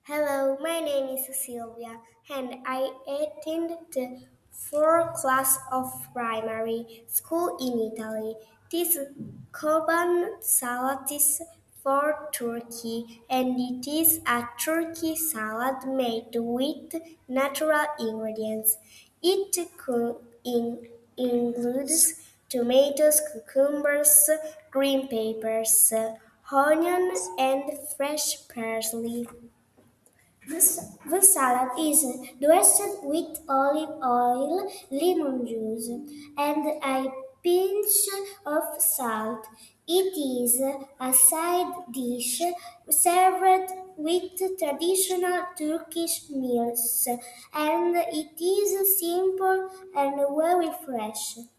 Hello, my name is Sylvia and I attend the fourth class of primary school in Italy. This Koban salad is for Turkey and it is a turkey salad made with natural ingredients. Includes tomatoes, cucumbers, green peppers, onion, and fresh parsley. The salad is dressed with olive oil, lemon juice, and a pinch of salt. It is a side dish served with traditional Turkish meals, and it is simple and very fresh.